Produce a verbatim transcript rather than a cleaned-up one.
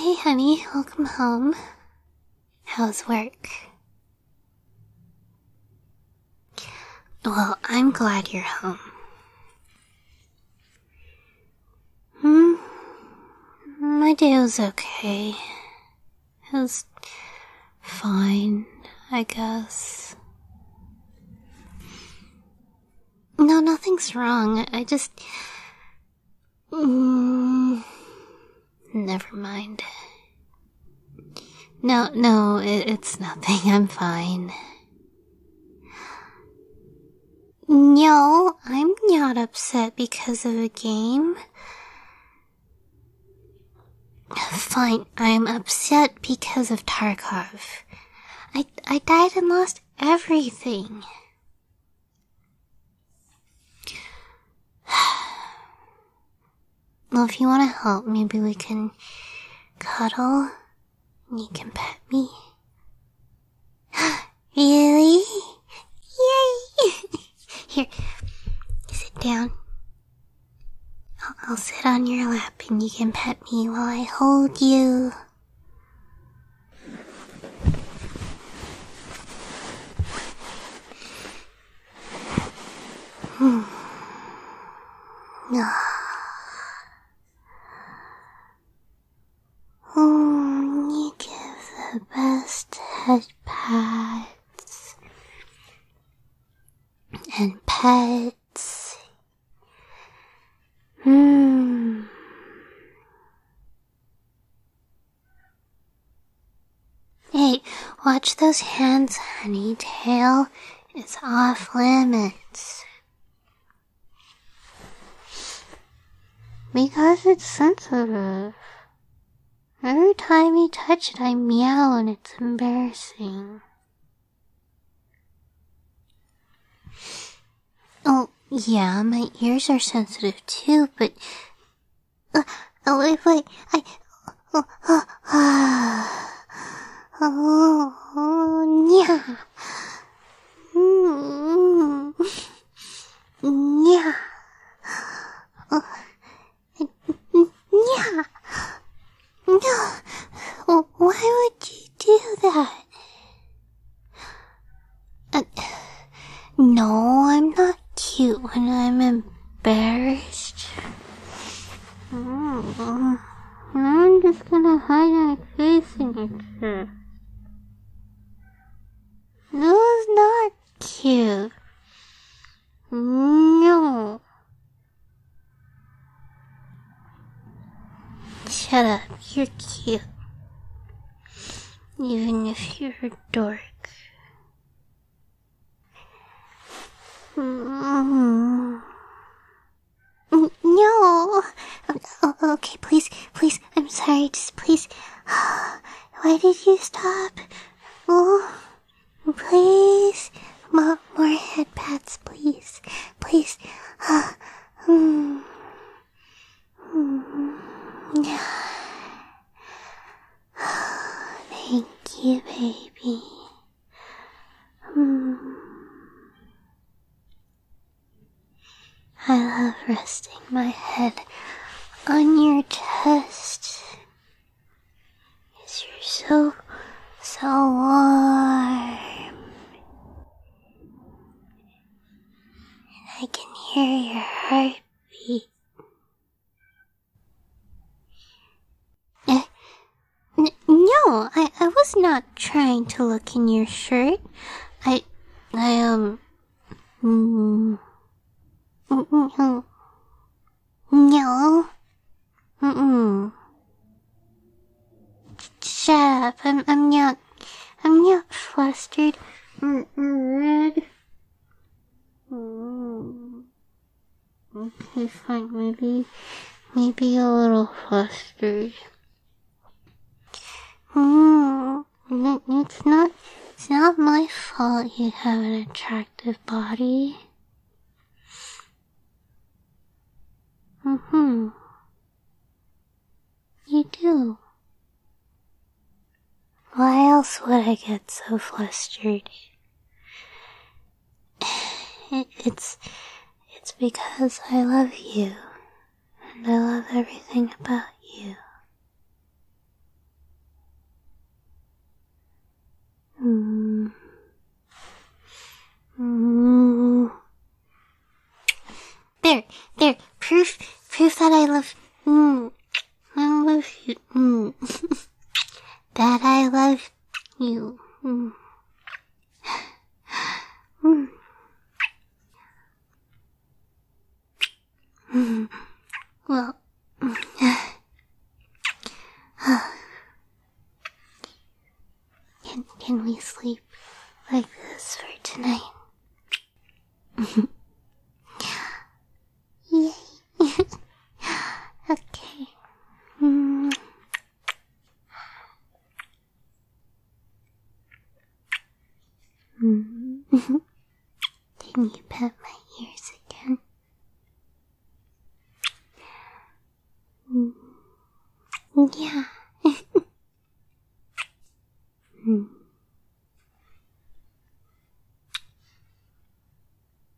Hey honey, welcome home. How's work? Well, I'm glad you're home. Hmm? My day was okay. It was fine, I guess. No, nothing's wrong. I just... Mm, never mind. No, no, it, it's nothing. I'm fine. No, I'm not upset because of a game. Fine, I'm upset because of Tarkov. I, I died and lost everything. Well, if you want to help, maybe we can cuddle and you can pet me. Really? Yay! Here, sit down. I'll, I'll sit on your lap and you can pet me while I hold you. Hmm. Oh, you give the best head pats and pets. Hmm. Hey, watch those hands, honey. Tail is off limits. Because it's sensitive. Every time you touch it, I meow and it's embarrassing. Oh, yeah, my ears are sensitive too, but... Uh, oh, wait, wait, I... Oh, oh, oh, oh, yeah. Mm, yeah. Oh, yeah. No. Oh, why would you do that? Uh, no, I'm not cute when I'm embarrassed. Mm, I'm just gonna hide my face in your chest. No, it's not cute. No. Shut up, you're cute. Even if you're a dork. Mm. No. Oh, okay, please, please, I'm sorry, just please. Why did you stop? Oh, please. More, more head pats, please. Please. Mm. Mm. Thank you, baby. Mm. I love resting my head on your chest. Because you're so, so warm. And I can hear your heartbeat. Uh, n- no, I, I was not trying to look in your shirt. I, I, um, mm, mm-mm, no. Mm-mm. Shut up. I'm, I'm not, I'm not flustered. Mm-mm, red. Mm. Okay, fine. Maybe, maybe a little flustered. Mm. It's not, it's not my fault you have an attractive body. Mm-hmm. You do. Why else would I get so flustered? It, it's, it's because I love you, and I love everything about you. Mm. Mm. There, there, proof, proof that I love, mm, I love you, mm. That I love you, mm. Mm. Mm. Well, can, can we sleep like this for tonight? Yay. Okay. Mm. Mm. Can you pet my ears again? Mm. Yeah.